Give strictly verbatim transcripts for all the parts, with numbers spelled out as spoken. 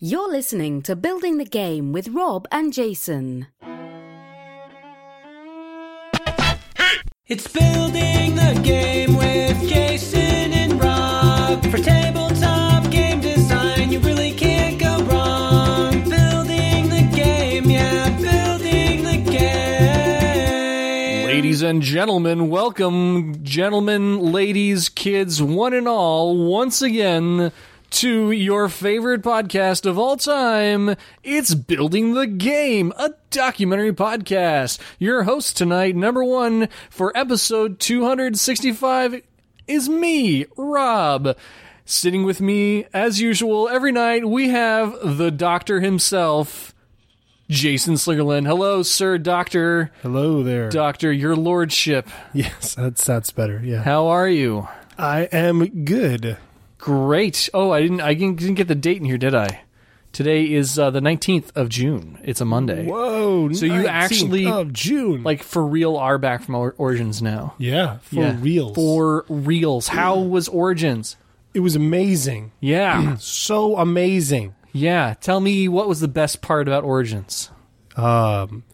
You're listening to Building the Game with Rob and Jason. It's Building the Game with Jason and Rob. For tabletop game design, you really can't go wrong. Building the game, yeah, building the game. Ladies and gentlemen, welcome, gentlemen, ladies, kids, one and all, once again, to your favorite podcast of all time. It's Building the Game, a documentary podcast. Your host tonight, number one, for episode two sixty-five, is me, Rob. Sitting with me, as usual, every night, we have the doctor himself, Jason Slingerland. Hello, sir, doctor. Hello there. Doctor, your lordship. Yes, that's, that's better, yeah. How are you? I am good. Great. Oh, I didn't I didn't get the date in here, did I? Today is uh, the nineteenth of June. It's a Monday. Whoa. So you actually, of June. like, for real are back from or- Origins now. Yeah, for Yeah. reals. For reals. How was Origins? It was amazing. Yeah. So amazing. Yeah. Tell me, what was the best part about Origins? Um,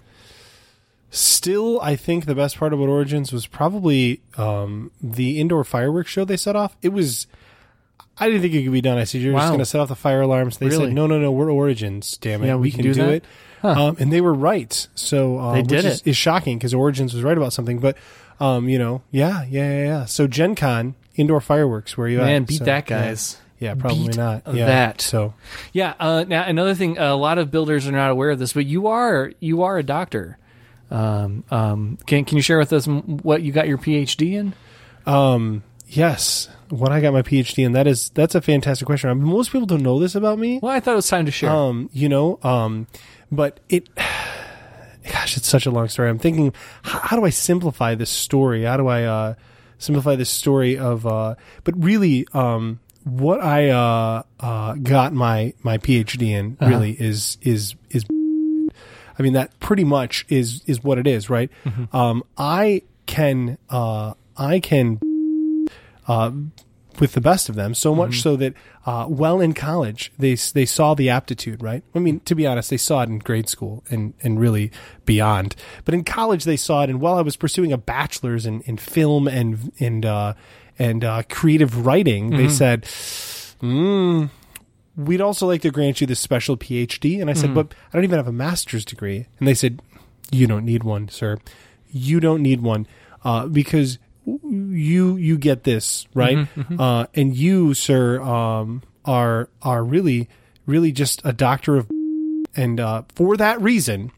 still, I think the best part about Origins was probably um, the indoor fireworks show they set off. It was... I didn't think it could be done. I said, you're Wow. just going to set off the fire alarms. They Really? said, no, no, no, we're Origins, damn it. Yeah, we we can can do do, that? it. Huh. Um, and they were right. So, uh, They did which is, it. is shocking because Origins was right about something. But, um, you know, yeah, yeah, yeah, yeah. So Gen Con, indoor fireworks, where are you at? Man, beat So, that, yeah. guys. Yeah, probably Beat not. Yeah. that. So, Yeah. Uh, now, another thing, a lot of builders are not aware of this, but you are you are a doctor. Um, um, can can you share with us what you got your P H D in? um, yes, what I got my P H D in, that is, that's a fantastic question. I mean, most people don't know this about me. Well, I thought it was time to share. Um, you know, um, but it, gosh, it's such a long story. I'm thinking, how, how do I simplify this story? How do I, uh, simplify this story of, uh, but really, um, what I, uh, uh, got my, my P H D in really uh-huh. is, is, is, I mean, that pretty much is, is what it is, right? Mm-hmm. Um, I can, uh, I can, uh, with the best of them, so much mm-hmm. so that, uh, well, in college, they they saw the aptitude, right? I mean, to be honest, they saw it in grade school and, and really beyond. But in college, they saw it, and while I was pursuing a bachelor's in, in film and and uh, and uh, creative writing, mm-hmm. they said, mm, we'd also like to grant you this special P H D. And I said, mm-hmm. but I don't even have a master's degree. And they said, you don't need one, sir. You don't need one uh, because... you you get this, right? Mm-hmm, mm-hmm. Uh, and you, sir, um, are are really really just a doctor of, and uh, for that reason,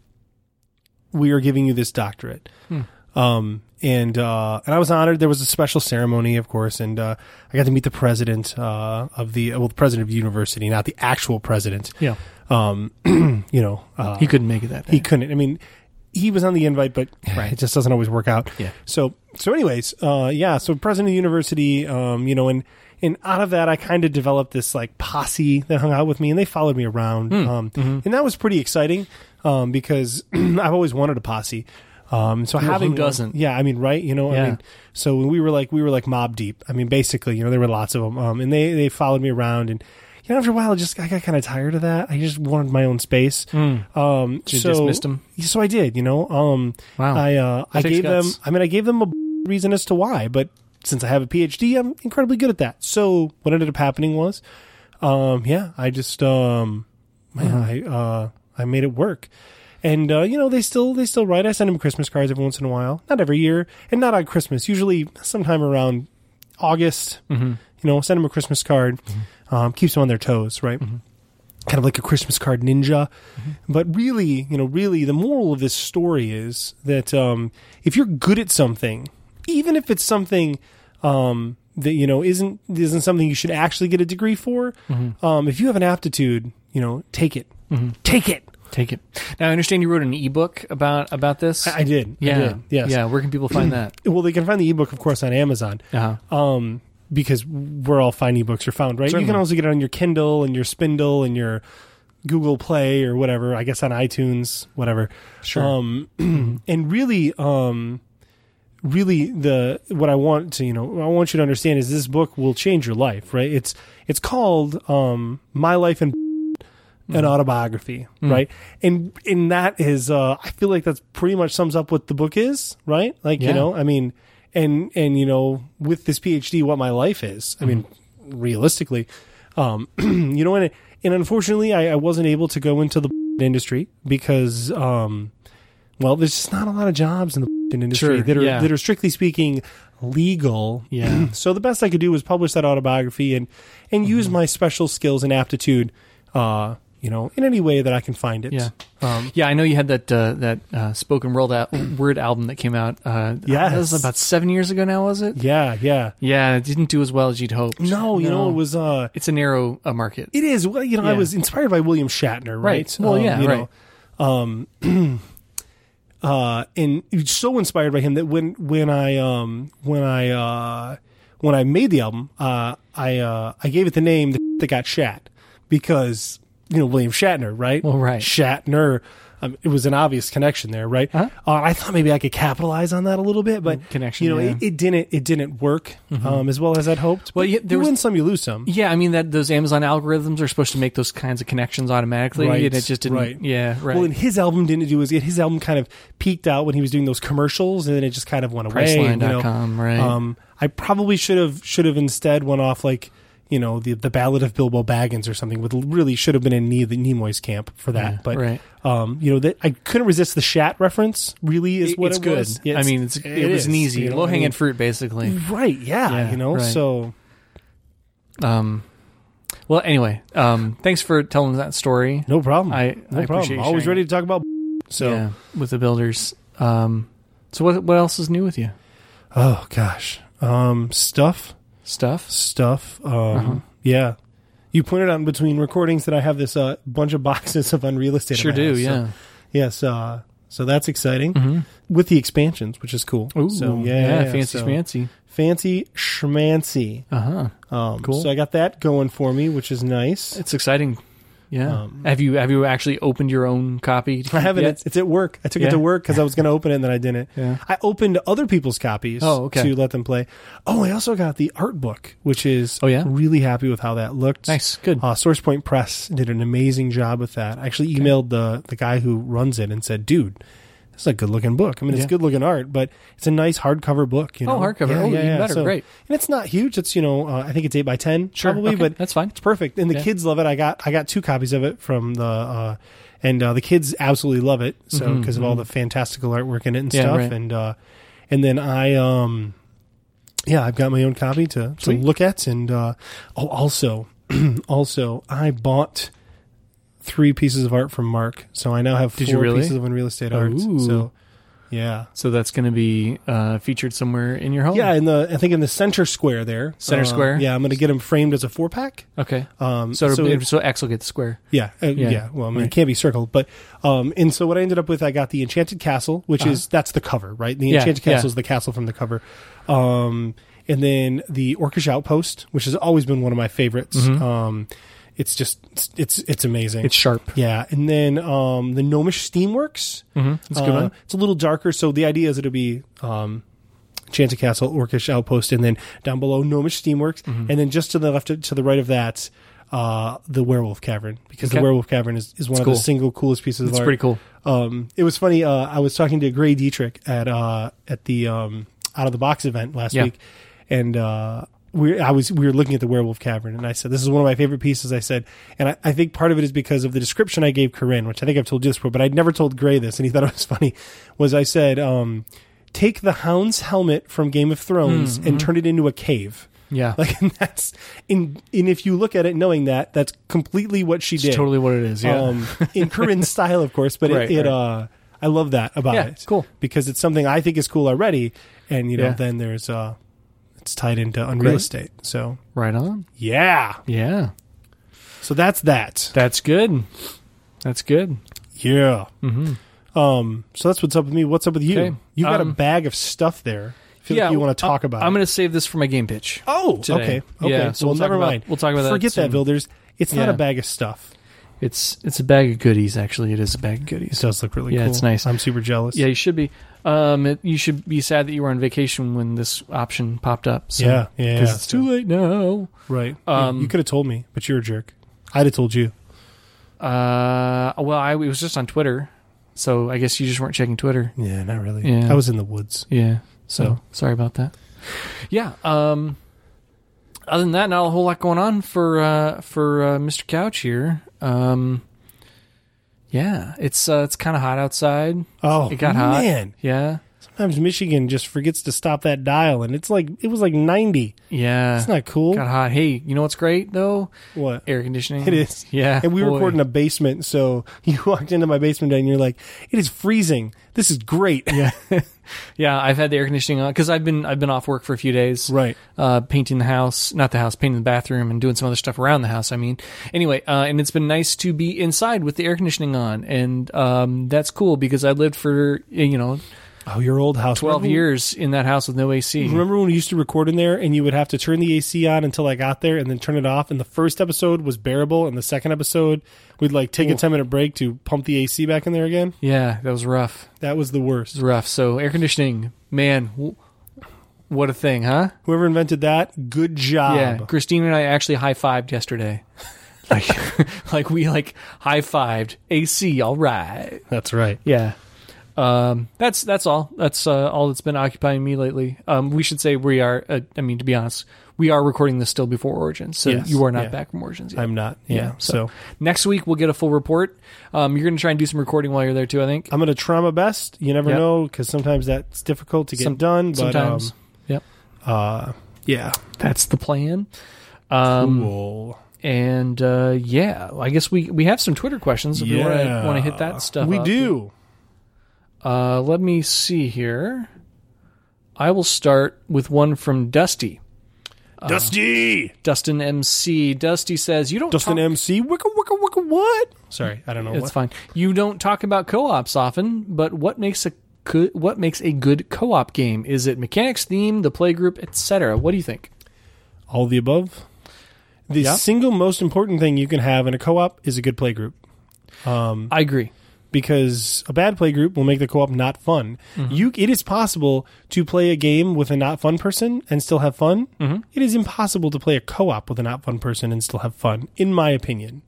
we are giving you this doctorate. Hmm. Um, and uh, and I was honored. There was a special ceremony, of course, and uh, I got to meet the president uh, of the well, the president of the university, not the actual president. Yeah. Um, you know, uh, he couldn't make it that day. He couldn't. I mean. He was on the invite, but right. it just doesn't always work out. Yeah. So, so anyways, uh, yeah, so president of the university, um, you know, and, and out of that, I kind of developed this like posse that hung out with me and they followed me around. Mm. Um, mm-hmm. and that was pretty exciting, um, because I've always wanted a posse. Um, so well, having, who doesn't? Yeah. I mean, right. You know, yeah. I mean, so we were like, we were like mob deep. I mean, basically, you know, there were lots of them. Um, and they, they followed me around and, you know, after a while, I just I got kind of tired of that. I just wanted my own space. Mm. Um, so you so, dismissed them? So I did. You know, um, wow. I uh, I gave guts. them. I mean, I gave them a reason as to why. But since I have a P H D, I'm incredibly good at that. So what ended up happening was, um, yeah, I just um, uh-huh. I uh, I made it work. And uh, you know, they still they still write. I send them Christmas cards every once in a while. Not every year, and not on Christmas. Usually, sometime around August. Mm-hmm. You know, send them a Christmas card. Mm-hmm. Um, keeps them on their toes, right? Mm-hmm. Kind of like a Christmas card ninja. Mm-hmm. But really, you know, really the moral of this story is that um, if you're good at something, even if it's something um, that, you know, isn't isn't something you should actually get a degree for, mm-hmm. um, if you have an aptitude, you know, take it. Mm-hmm. Take it. Take it. Now, I understand you wrote an ebook about about this. I, I did. Yeah. I did. Yes. Yeah. Where can people find that? Well, they can find the ebook, of course, on Amazon. Uh-huh. Um, because where all fine ebooks are found, right? Certainly. You can also get it on your Kindle and your Spindle and your Google Play or whatever. I guess on iTunes, whatever. Sure. Um, and really, um, really, the what I want to, you know, I want you to understand is this book will change your life, right? It's it's called um, My Life in an autobiography, Mm. right? And and that is, uh, I feel like that's pretty much sums up what the book is, right? Like, Yeah. you know, I mean, and and you know, with this PhD, what my life is. I mean, realistically, um, you know, and and unfortunately, I, I wasn't able to go into the industry because, um, well, there's just not a lot of jobs in the industry Sure, that are yeah. that are strictly speaking legal. Yeah. So the best I could do was publish that autobiography and and Mm-hmm. use my special skills and aptitude, uh, you know, in any way that I can find it. Yeah. Um, Yeah, I know you had that uh, that uh, spoken word, al- word album that came out. Uh, Yes. that was about seven years ago now, was it? yeah, yeah. Yeah, it didn't do as well as you'd hoped. No, you know, it was. Uh, It's a narrow uh, market. it is. Well, you know, I Yeah. was inspired by William Shatner, right? Right. Well, Um, yeah, you right. know, um, uh, and so inspired by him that when when I um when I uh when I made the album, uh, I uh I gave it the name that, that got Shat because you know William Shatner, right? Well, right. Shatner. Um, it was an obvious connection there, right? Uh-huh. Uh, I thought maybe I could capitalize on that a little bit, but Connection, you know, yeah. Mm-hmm. it, it didn't. It didn't work um, as well as I'd hoped. Well, But yeah, there you was- win some, you lose some. Yeah, I mean that those Amazon algorithms are supposed to make those kinds of connections automatically, Right, and it just didn't. right. Yeah, right. Well, and his album didn't do was his album kind of peaked out when he was doing those commercials, and then it just kind of went away. Priceline and, you dot com, know, right. Um, I probably should have should have instead went off like you know the the Ballad of Bilbo Baggins or something. With really should have been in Ne- the Nimoy's camp for that. Yeah, but right. um, you know that I couldn't resist the Shat reference. Really, is It- what it's it good. was. Yeah, I it's- mean, it's, it, it was is, an easy, you know, low I hanging mean- fruit, basically. Right? Yeah, Yeah, you know. right. So Um, well, anyway, um, thanks for telling that story. no problem. I- no I problem. appreciate you Always sharing ready to talk about. So yeah, with the builders. Um, so what what else is new with you? oh gosh, um, stuff. Stuff. stuff. Um, Uh-huh. Yeah, you pointed out in between recordings that I have this uh, bunch of boxes of Unreal Estate. at Sure my do. house. So, Yeah. yes. Uh, so that's exciting Mhm. with the expansions, which is cool. Ooh, so yeah, yeah, yeah, fancy so, schmancy. fancy schmancy. Uh huh. Um, Cool. So I got that going for me, which is nice. It's exciting. Yeah. Um, have you have you actually opened your own copy? to I keep haven't. yet? It's, it's at work. I took Yeah. it to work because I was going to open it and then I didn't. Yeah. I opened other people's copies Oh, okay. to let them play. Oh, I also got the art book, which is Oh, yeah? really happy with how that looked. Nice. Good. Uh, SourcePoint Press did an amazing job with that. I actually emailed the the guy who runs it and said, "Dude, this is a good looking book. I mean, it's Yeah. good looking art, but it's a nice hardcover book. You know, Oh, hardcover. Oh, even better. Great. And it's not huge. It's you know, uh, I think it's eight by ten, Sure. probably, Okay. but That's fine. it's perfect. And the Yeah. kids love it. I got I got two copies of it from the. Uh, and uh, the kids absolutely love it. So Mhm, because of all the fantastical artwork in it and Yeah, stuff, right. and uh, and then I um, yeah, I've got my own copy to, to Sweet. look at, and uh, oh, also, also, I bought three pieces of art from Mark, so I now have Did four you really? pieces of Unreal Estate art. Ooh. So, yeah, So that's going to be uh, featured somewhere in your home. yeah, in the I think in the center square there, Center Uh, square? Yeah, I'm going to get them framed as a four pack. Okay. Um, So so so, so X will get the square. Yeah, uh, Yeah. yeah, Well, I mean, Right. it can't be circled, but um, and so what I ended up with, I got the Enchanted Castle, which is that's the cover, right? The Uh-huh. Yeah, Enchanted yeah. Castle is the castle from the cover, um, and then the Orcish Outpost, which has always been one of my favorites. Mhm. Um, it's just it's it's, it's amazing. It's sharp. Yeah, and then um, the Gnomish Steamworks. Mm-hmm. That's a good Uh, one. It's a little darker, so the idea is it'll be um, Enchanted Castle, Orcish Outpost, and then down below Gnomish Steamworks, Mm-hmm. and then just to the left, to the right of that, uh, the Werewolf Cavern, because Okay. the Werewolf Cavern is, is one It's of cool. the single coolest pieces It's of art. pretty cool. Um, it was funny. Uh, I was talking to Gray Dietrich at uh, at the um, Out of the Box event last Yeah. week, and uh, we I was we were looking at the Werewolf Cavern, and I said this is one of my favorite pieces. I said, and I, I think part of it is because of the description I gave Corinne, which I think I've told you this before, but I'd never told Gray this, and he thought it was funny. Was I said, um, take the Hound's helmet from Game of Thrones Mm, and mhm. turn it into a cave. Yeah. Like, and that's in and if you look at it knowing that, that's completely what she It's did. totally what it is. Yeah. Um, in Corinne's style, of course, but Right, it, it right. uh, I love that about Yeah, it. cool. Because it's something I think is cool already, and you know, Yeah. then there's uh, it's tied into Unreal Great. Estate. So right on. yeah, Yeah. so that's that. That's good. That's good. Yeah. Mm-hmm. Um. So that's what's up with me. What's up with you? Okay. You've got Um, a bag of stuff there. I feel like you want to talk about. I'm it. going to save this for my game pitch. Oh, today. okay. Okay. Yeah, so well, we'll talk never about- mind. we'll talk about that Forget that, soon. builders. It's not Yeah. a bag of stuff. It's it's a bag of goodies. Actually, it is a bag of It goodies. does look really Yeah, cool. it's nice. I'm super jealous. Yeah, you should be. Um, it, you should be sad that you were on vacation when this option popped up. So, Yeah, yeah, Because it's too late now. Right. Um, you you could have told me, but you're a jerk. I'd have told you. Uh, well, I it was just on Twitter, so I guess you just weren't checking Twitter. Yeah, not really. Yeah. I was in the woods. Yeah, so So. sorry about that. Yeah. Um. Other than that, not a whole lot going on for uh, for uh, Mister Couch here. Um. Yeah, it's uh, it's kind of hot outside. Oh, It got hot. man. Yeah. Sometimes Michigan just forgets to stop that dial, and it's like it was like ninety. Yeah. It's not cool. Got hot. Hey, you know what's great though? What? Air conditioning. It is. Yeah. And we boy. record in a basement, so you walked into my basement and you're like, it is freezing. This is great. Yeah. Yeah, I've had the air conditioning on because I've been I've been off work for a few days. Right. Uh, painting the house, not the house, painting the bathroom and doing some other stuff around the house. I mean, anyway, uh, and it's been nice to be inside with the air conditioning on, and um, that's cool because I lived for you know Oh, your old house. twelve Remember- years in that house with no A C. Remember when we used to record in there and you would have to turn the A C on until I got there and then turn it off? And the first episode was bearable, and the second episode we'd like take a Ooh. ten minute break to pump the A C back in there again. Yeah, that was rough. That was the It worst. was rough. So air conditioning, man, w- what a thing, huh? Whoever invented that, good job. Yeah, Christine and I actually high fived yesterday. Like, like we like high fived. A C, all right. That's right. Yeah. Um, that's that's all. That's uh, all that's been occupying me lately. Um, we should say we are. Uh, I mean, to be honest, we are recording this still before Origins, so Yes, you are not yeah. back from Origins yet. I'm not. Yeah. Yeah, so, so- Next week we'll get a full report. Um, you're going to try and do some recording while you're there too. I think I'm going to try my best. You never Yep. know, because sometimes that's difficult to get Some- done. But, sometimes. um, Yep, uh, yeah. that's the plan. Um, Cool. and uh, yeah, I guess we we have some Twitter questions if we want to want to hit that stuff. We up. do. Uh, let me see here. I will start with one from Dusty. Dusty. Dustin M C. Dusty says, you don't Dustin talk- M C. Wicka, wicka, wicka, what? Sorry, I don't know It's what. fine. You don't talk about co-ops often, but what makes a co- what makes a good co-op game? Is it mechanics, theme, the playgroup, et cetera? What do you think? All of the above. The Yep. single most important thing you can have in a co-op is a good playgroup. I agree. Because a bad playgroup will make the co-op not fun. Mm-hmm. You, it is possible to play a game with a not fun person and still have fun. Mm-hmm. It is impossible to play a co-op with a not fun person and still have fun, in my opinion.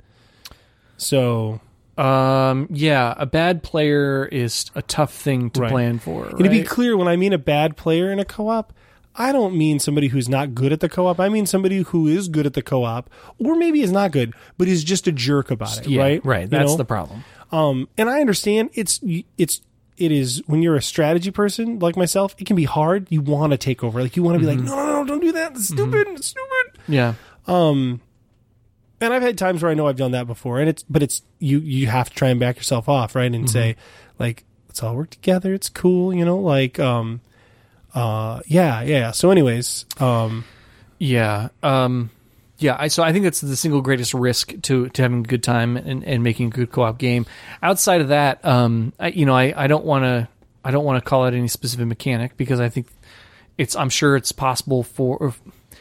So, Um, yeah, a bad player is a tough thing to Right. plan for. and to be right? clear, when I mean a bad player in a co-op, I don't mean somebody who's not good at the co-op. I mean somebody who is good at the co-op, or maybe is not good, but is just a jerk about it. yeah, right? right. You That's know? the problem. Um, and I understand it's it's it is when you're a strategy person like myself, it can be hard. You want to take over, like you want to be like, no, no, no, don't do that. It's stupid. It's stupid. Yeah. Um, and I've had times where I know I've done that before, and it's but it's you you have to try and back yourself off, right, and say like, let's all work together. It's cool, you know, like um, uh, yeah, yeah. So, anyways, um, Yeah. Um, yeah. I, so I think that's the single greatest risk to, to having a good time and, and making a good co-op game. Outside of that, um, I, you know, I, I don't want to, I don't want to call out any specific mechanic because I think it's, I'm sure it's possible for,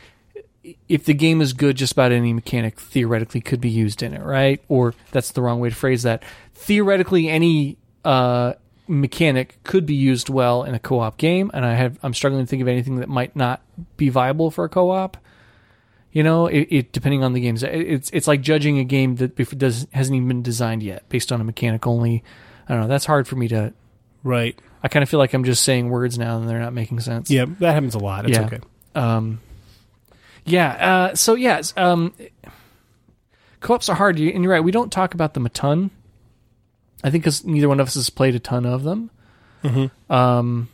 if the game is good, just about any mechanic theoretically could be used in it, right? Or that's the wrong way to phrase that. Theoretically, any, uh, mechanic could be used well in a co-op game, and I have I'm struggling to think of anything that might not be viable for a co-op. You know, it, it depending on the games, it, it's it's like judging a game that bef- does hasn't even been designed yet based on a mechanic only. I don't know. That's hard for me to. right, I kind of feel like I'm just saying words now and they're not making sense. yeah, that happens a lot. It's Yeah. okay. Um. Yeah. Uh. So yeah. it's, Um. Co-ops are hard, you- and you're right. We don't talk about them a ton. I think because neither one of us has played a ton of them. Mm-hmm. Um,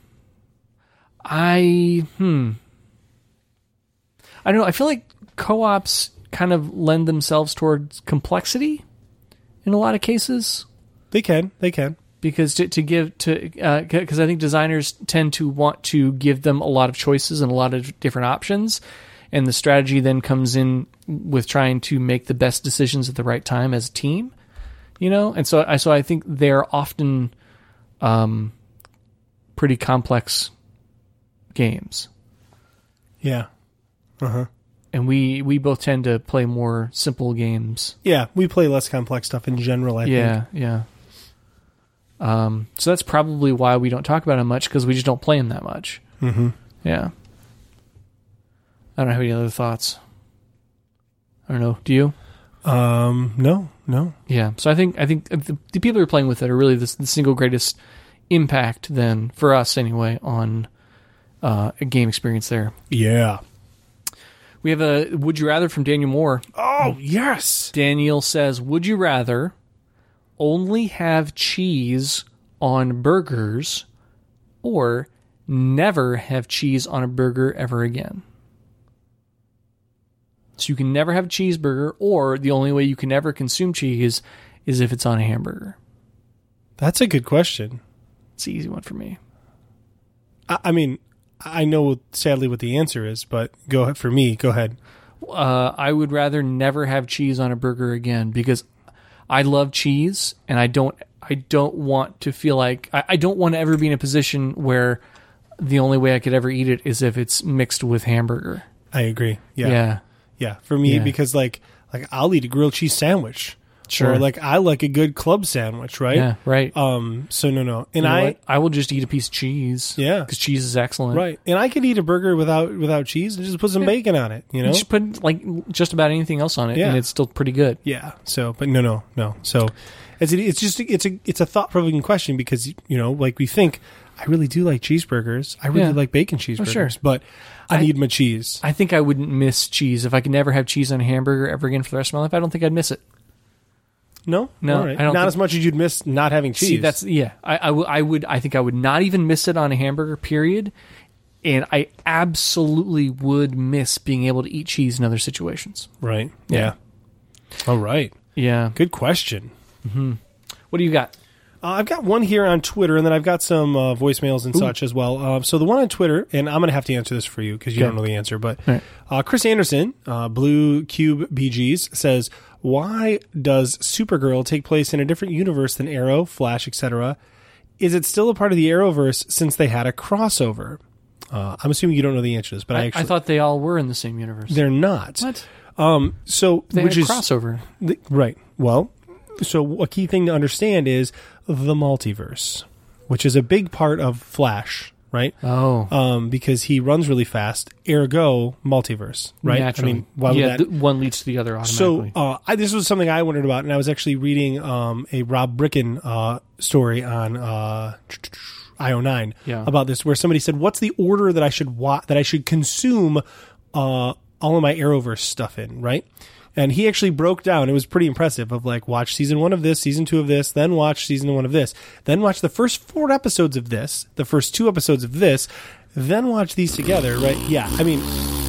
I hmm, I don't know. I feel like co-ops kind of lend themselves towards complexity in a lot of cases They can, they can. because to, to give to because I think designers tend to want to give them a lot of choices and a lot of different options, and the strategy then comes in with trying to make the best decisions at the right time as a team. You know, and so I so I think they're often um, pretty complex games, Yeah. Uh huh. and we we both tend to play more simple games. Yeah, we play less complex stuff in general, I think. Yeah, yeah. Um, so that's probably why we don't talk about them much because we just don't play them that much. Mm-hmm. Yeah. I don't have any other thoughts. I don't know. Do you? Um, no, no. Yeah, so I think I think the, the people who are playing with it are really the, the single greatest impact then for us anyway on uh, a game experience there. Yeah. We have a Would You Rather from Daniel Moore. Oh, yes. Daniel says, would you rather only have cheese on burgers or never have cheese on a burger ever again? So you can never have a cheeseburger, or the only way you can ever consume cheese is if it's on a hamburger. That's a good question. It's an easy one for me. I, I mean, I know sadly what the answer is, but go ahead for me. Go ahead. Uh, I would rather never have cheese on a burger again because I love cheese, and I don't. I don't want to feel like I, I don't want to ever be in a position where the only way I could ever eat it is if it's mixed with hamburger. I agree. Yeah. Yeah. Yeah, for me, Yeah. because like like I'll eat a grilled cheese sandwich, Sure. or like I like a good club sandwich, right? Yeah. Right. Um. So no, no, and You know I what? I will just eat a piece of cheese. Yeah. Because cheese is excellent. right, and I could eat a burger without without cheese and just put some bacon on it. You You know? just put like just about anything else on it, Yeah. and it's still pretty good. Yeah. So, but no, no, no. So, it's it's just it's a it's a thought provoking question because you know, like we think, I really do like cheeseburgers. I really Yeah. like bacon cheeseburgers, sure. but I, I- need my cheese. I think I wouldn't miss cheese if I could never have cheese on a hamburger ever again for the rest of my life. I don't think I'd miss it. No, No, All right. I don't Not think- as much as you'd miss not having cheese. See, that's yeah. I, I, w- I would. I think I would not even miss it on a hamburger. Period. And I absolutely would miss being able to eat cheese in other situations. right. Yeah. Yeah. All right. Yeah. Good question. What do you got? Uh, I've got one here on Twitter, and then I've got some uh, voicemails and such as well. Uh, so the one on Twitter, and I'm going to have to answer this for you because you Okay. don't know the answer, but All right. uh, Chris Anderson, uh, Blue Cube B Gs, says, why does Supergirl take place in a different universe than Arrow, Flash, et cetera? Is it still a part of the Arrowverse since they had a crossover? Uh, I'm assuming you don't know the answer to this, but I, I, actually... I thought they all were in the same universe. they're not. What? Um, so, They which had a is... crossover. The- right. Well, so a key thing to understand is the multiverse, which is a big part of Flash, right? Oh, Um, because he runs really fast, ergo multiverse, right? naturally. I mean, why would yeah, that? th- one leads to the other So automatically. uh, I, this was something I wondered about, and I was actually reading um, a Rob Bricken uh, story on uh, I O nine Yeah. about this, where somebody said, "What's the order that I should wa- that I should consume uh, all of my Arrowverse stuff in?" Right? And he actually broke down. It was pretty impressive. Of like, watch season one of this, season two of this, then watch season one of this, then watch the first four episodes of this, the first two episodes of this, then watch these together. Right? Yeah. I mean,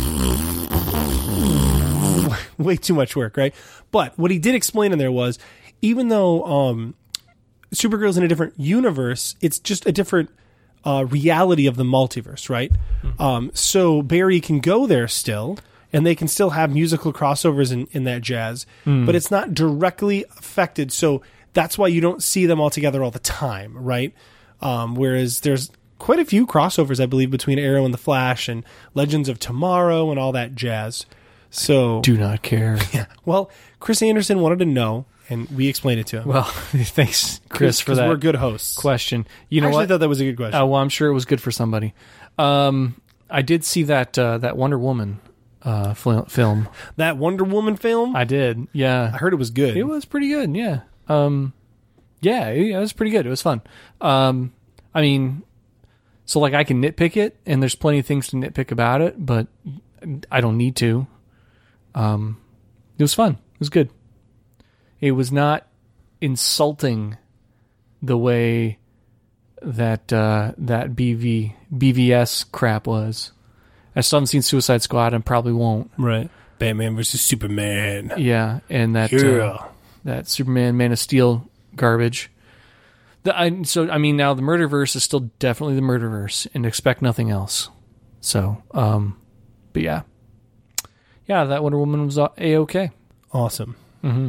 way too much work, right? But what he did explain in there was, even though um, Supergirl's in a different universe, it's just a different uh, reality of the multiverse, right? Mm-hmm. Um, so Barry can go there still, and they can still have musical crossovers in, in that jazz, mm. but it's not directly affected. So that's why you don't see them all together all the time, right? Um, whereas there's quite a few crossovers, I believe, between Arrow and the Flash and Legends of Tomorrow and all that jazz. So Do not care. yeah. Well, Chris Anderson wanted to know, and we explained it to him. Well, thanks, Chris, for that we're good hosts. question. You know I actually what? thought that was a good question. Oh, well, I'm sure it was good for somebody. Um, I did see that uh, that Wonder Woman uh, fil- film. That Wonder Woman film, I, I did. Yeah, heard it was good. it was pretty good. Yeah. Um, yeah, it, it was pretty good. It was fun. Um, I mean, so like I can nitpick it, and there's plenty of things to nitpick about it, but I don't need to. Um, it was fun. It was good. It was not insulting the way that uh, that B V B V S crap was. I still haven't seen Suicide Squad and probably won't. Right. Batman versus Superman. Yeah, and that Yeah. uh, that Superman Man of Steel garbage. The, I, so I mean, now the Murderverse is still definitely the Murderverse, and expect nothing else. So, um, but yeah, yeah, that Wonder Woman was a okay. Awesome. Mm-hmm.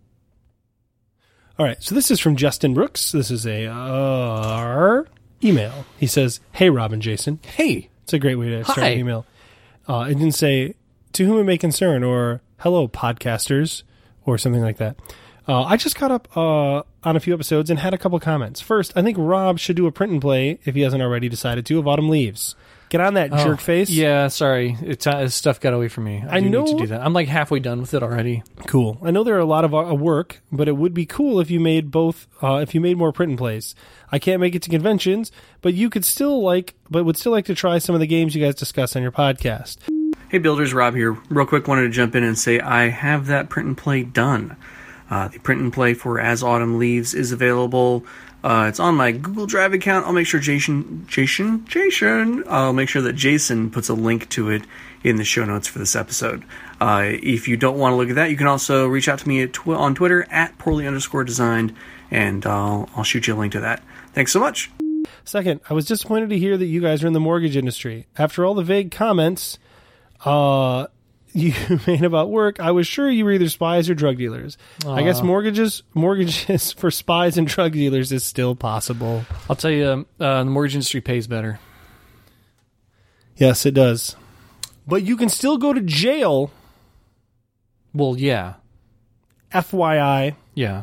All right. So this is from Justin Brooks. This is a uh, email. He says, "Hey, Rob and Jason." Hey, It's a great way to start Hi. an email. Uh, it didn't say, "To whom it may concern," or "Hello, podcasters," or something like that. Uh, I just caught up uh, on a few episodes and had a couple comments. First, I think Rob should do a print and play, if he hasn't already decided to, of Autumn Leaves. Get on that, Oh, jerk face. Yeah, sorry. It's uh, stuff got away from me. I, I do know- need to do that. I'm like halfway done with it already. Cool. I know there are a lot of uh, work, but it would be cool if you made both. Uh, if you made more print and plays. I can't make it to conventions, but you could still like, but would still like to try some of the games you guys discuss on your podcast. Hey Builders, Rob here. Real quick, wanted to jump in and say I have that print and play done. Uh, the print and play for As Autumn Leaves is available. Uh, it's on my Google Drive account. I'll make sure Jason, Jason, Jason, I'll make sure that Jason puts a link to it in the show notes for this episode. Uh, if you don't want to look at that, you can also reach out to me at tw- on Twitter at poorly underscore designed, and I'll, I'll shoot you a link to that. Thanks so much. Second, I was disappointed to hear that you guys are in the mortgage industry. After all the vague comments uh, you made about work, I was sure you were either spies or drug dealers. I guess mortgages mortgages for spies and drug dealers is still possible. I'll tell you, um, uh, the mortgage industry pays better. Yes, it does. But you can still go to jail, Well, yeah. F Y I. Yeah.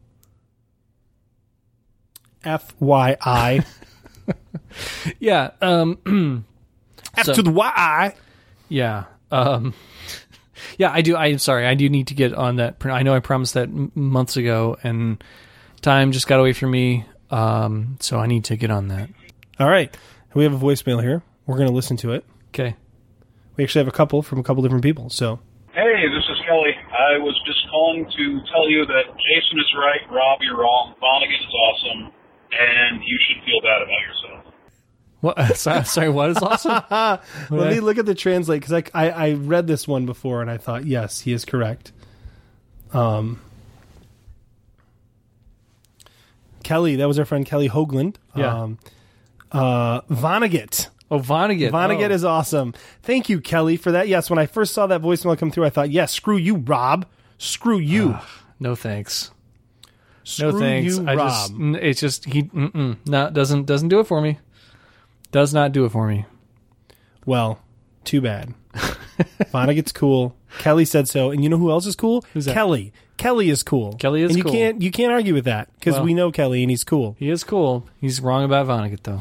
F Y I. Yeah. Um, F So- to the Y. yeah. Um, yeah, I do. I'm sorry. I do need to get on that. print- I know I promised that m- months ago, and time just got away from me. Um, so I need to get on that. All right. We have a voicemail here. We're going to listen to it. Okay. We actually have a couple from a couple different people. So, Hey, this is Kelly. I was just calling to tell you that Jason is right, Rob, you're wrong. Vonnegut is awesome, and you should feel bad about yourself. What? Sorry, sorry, what is awesome? let me look at the translate because I, I I read this one before and I thought, yes, he is correct. Um, Kelly, that was our friend Kelly Hoagland. Yeah. Um, uh, Vonnegut. Oh, Vonnegut. Vonnegut oh. is awesome. Thank you, Kelly, for that. Yes, when I first saw that voicemail come through, I thought, yes, screw you, Rob. Screw you. No thanks. screw No thanks. you, I Rob. just, n- it's just he mm-mm, no, doesn't doesn't do it for me. Does not do it for me. Well, too bad. Vonnegut's cool. Kelly said so, and you know who else is cool? Who's that? Kelly. Kelly is cool. Kelly is and you cool. can't you can't argue with that because Well- we know Kelly and he's cool. He is cool. He's wrong about Vonnegut though.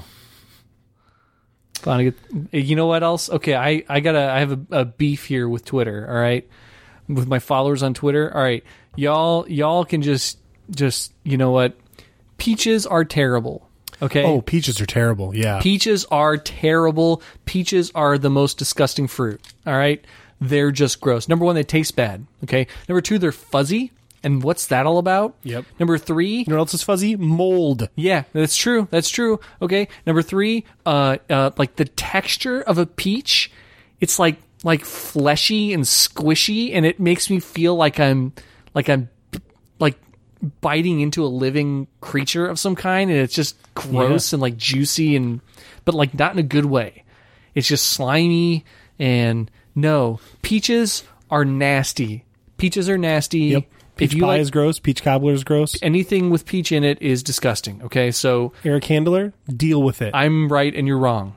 Vonnegut. You know what else? Okay, I I got a I have a, a beef here with Twitter. All right, with my followers on Twitter. All right, y'all y'all can just just you know what? Peaches are terrible. Okay. Oh, peaches are terrible. Yeah. Peaches are terrible. Peaches are the most disgusting fruit. All right? They're just gross. Number one, they taste bad. Okay. Number two, they're fuzzy. And what's that all about? Yep. Number three, You know what else is fuzzy? Mold. yeah, that's true. That's true. Okay. Number three, uh, uh, like the texture of a peach, it's like like fleshy and squishy, and it makes me feel like I'm like I'm like biting into a living creature of some kind, and it's just gross and like juicy and but like not in a good way. It's just slimy and no. Peaches are nasty. Peaches are nasty. Yep. Peach If you pie like is gross. Peach cobbler is gross. anything with peach in it is disgusting. Okay, so Eric Handler, deal with it. I'm right and you're wrong.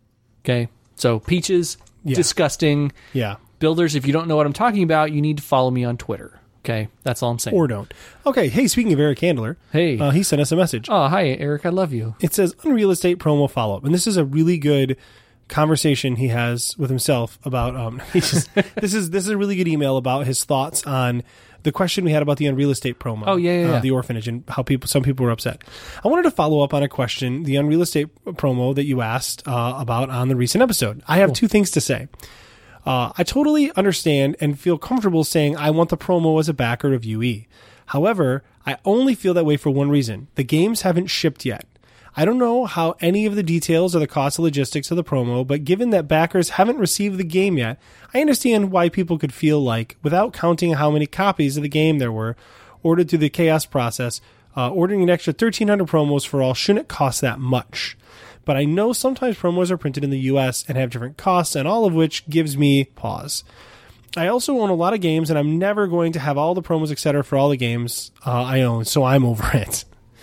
Okay, so peaches, Yeah. disgusting. yeah. Builders, if you don't know what I'm talking about, you need to follow me on Twitter. Okay, that's all I'm saying. Or don't. Okay. Hey, speaking of Eric Handler, Hey. uh, he sent us a message. Oh, hi, Eric. I love you. It says Unreal Estate promo follow up, and this is a really good conversation he has with himself about. Um, he just, this is this is a really good email about his thoughts on the question we had about the Unreal Estate promo. Oh, yeah, yeah, uh, yeah. the orphanage and how people some people were upset. I wanted to follow up on a question, the Unreal Estate promo that you asked uh, about on the recent episode. I have two things to say. Uh, I totally understand and feel comfortable saying I want the promo as a backer of U E. However, I only feel that way for one reason. The games haven't shipped yet. I don't know how any of the details or the cost of logistics of the promo, but given that backers haven't received the game yet, I understand why people could feel like, without counting how many copies of the game there were ordered through the chaos process, uh, ordering an extra thirteen hundred promos for all shouldn't cost that much. But I know sometimes promos are printed in the U S and have different costs, and all of which gives me pause. I also own a lot of games, and I'm never going to have all the promos, et cetera, for all the games uh, I own, so I'm over it.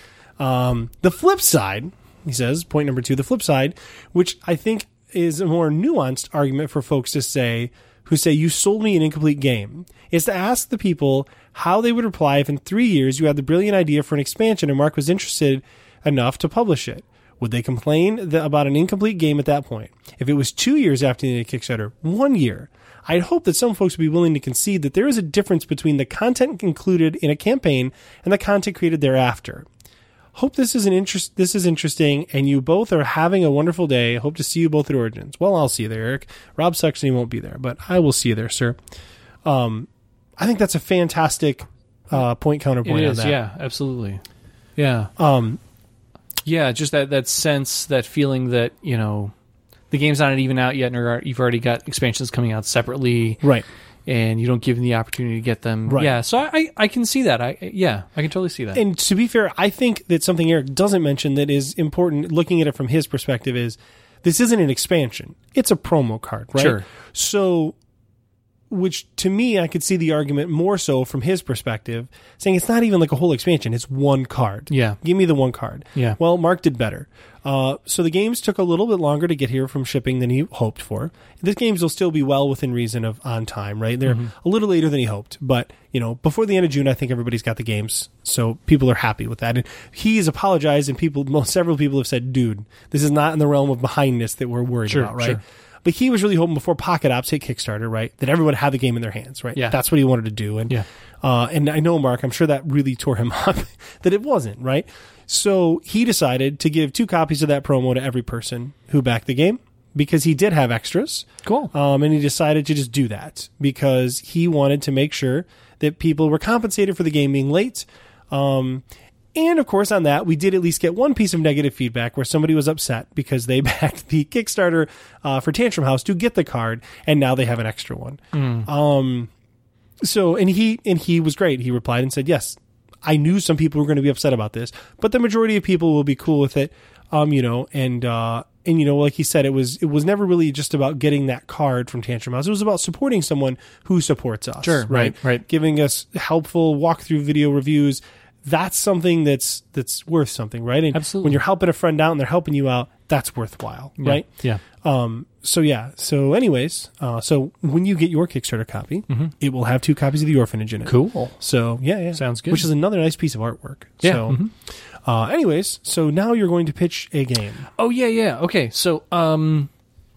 Um, the flip side, he says, point number two, the flip side, which I think is a more nuanced argument for folks to say, who say, you sold me an incomplete game, is to ask the people how they would reply if in three years you had the brilliant idea for an expansion and Mark was interested enough to publish it. Would they complain th- about an incomplete game at that point? If it was two years after the Kickstarter, one year, I'd hope that some folks would be willing to concede that there is a difference between the content included in a campaign and the content created thereafter. Hope this is an interest. This is interesting, and you both are having a wonderful day. Hope to see you both at Origins. Well, I'll see you there, Eric. Rob sucks and he won't be there, but I will see you there, sir. Um, I think that's a fantastic uh, point counterpoint It on is, that. yeah, absolutely. Yeah. Um, Yeah, just that, that sense, that feeling that, you know, the game's not even out yet, and you've already got expansions coming out separately. right. And you don't give them the opportunity to get them. Right. Yeah, so I, I can see that. I Yeah, I can totally see that. And to be fair, I think that something Eric doesn't mention that is important, looking at it from his perspective, is this isn't an expansion. It's a promo card, right? Sure. So, which to me, I could see the argument more so from his perspective, saying it's not even like a whole expansion. It's one card. Yeah. Give me the one card. Yeah. Well, Mark did better. Uh, so the games took a little bit longer to get here from shipping than he hoped for. This games will still be well within reason of on time, right? They're Mm-hmm. a little later than he hoped, but you know, before the end of June, I think everybody's got the games, so people are happy with that. And he's apologized, and people, most several people have said, "Dude, this is not in the realm of behindness that we're worried Sure, about, right?" sure. But he was really hoping before Pocket Ops hit Kickstarter, right, that everyone had the game in their hands, right? Yeah. That's what he wanted to do, and Yeah. uh, and I know, Mark, I'm sure that really tore him up that it wasn't, right? So he decided to give two copies of that promo to every person who backed the game because he did have extras. Cool. Um, and he decided to just do that because he wanted to make sure that people were compensated for the game being late. Um, and of course, on that, we did at least get one piece of negative feedback where somebody was upset because they backed the Kickstarter uh, for Tantrum House to get the card, and now they have an extra one. Um, so, and he and he was great. He replied and said, "Yes, I knew some people were going to be upset about this, but the majority of people will be cool with it." Um, you know, and uh, and you know, like he said, it was it was never really just about getting that card from Tantrum House. It was about supporting someone who supports us. Sure, right, right. Giving us helpful walkthrough video reviews. That's something that's that's worth something, right? And Absolutely. when you're helping a friend out and they're helping you out, that's worthwhile, Yeah, right? yeah. Um. So yeah. So anyways, uh, so when you get your Kickstarter copy, it will have two copies of The Orphanage in it. Cool. So yeah, yeah, Sounds good. Which is another nice piece of artwork. Yeah, So, mhm. uh, anyways, so now you're going to pitch a game. Oh, yeah, yeah. Okay, so um,